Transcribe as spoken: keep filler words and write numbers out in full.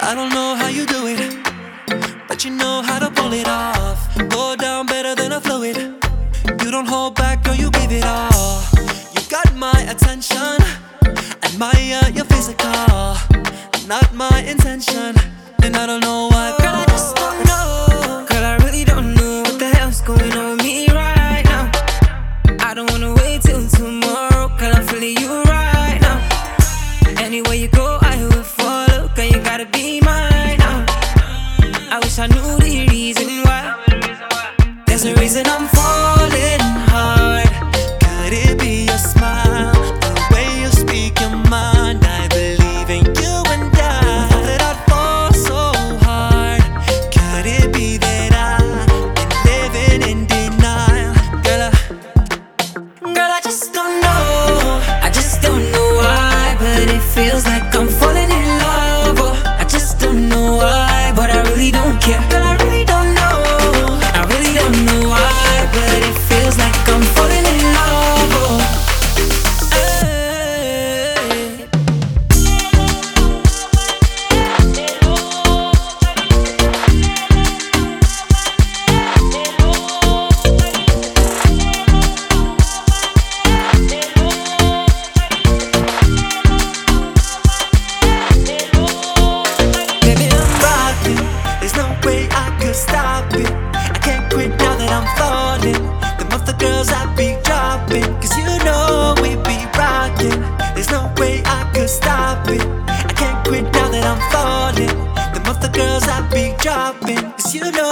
I don't know how you do it, but you know how to pull it off. Go down better than a fluid. You don't hold back, girl, you give it all. You got my attention, admire your physical, not my intention, and I don't know why. Girl, I just don't know. Girl, I really don't know what the hell's going on with me right now. I don't wanna wait till tomorrow, girl, I'm feeling you right now. Anywhere you go, I will follow, girl, you gotta be mine now. I wish I knew the reason why. There's a reason I'm falling hard. Could it be your smile, the way you speak your mind? I believe in you and I thought that I'd fall so hard. Could it be that I've been living in denial? Girl, I, Girl, I just don't know. I just don't know why, but it feels like I'm falling in love. Oh, I just don't know why, but I really don't care. Girl, I really don't know. I really don't know why, but it feels like I'm falling in love. Oh, hey. Baby, I'm rocking. There's no way I could stop it. I can't quit now that I'm falling. The month of girls I be dropping, cause you know we be rocking. There's no way I could stop it. I can't quit now that I'm falling. The month of girls I be dropping, cause you know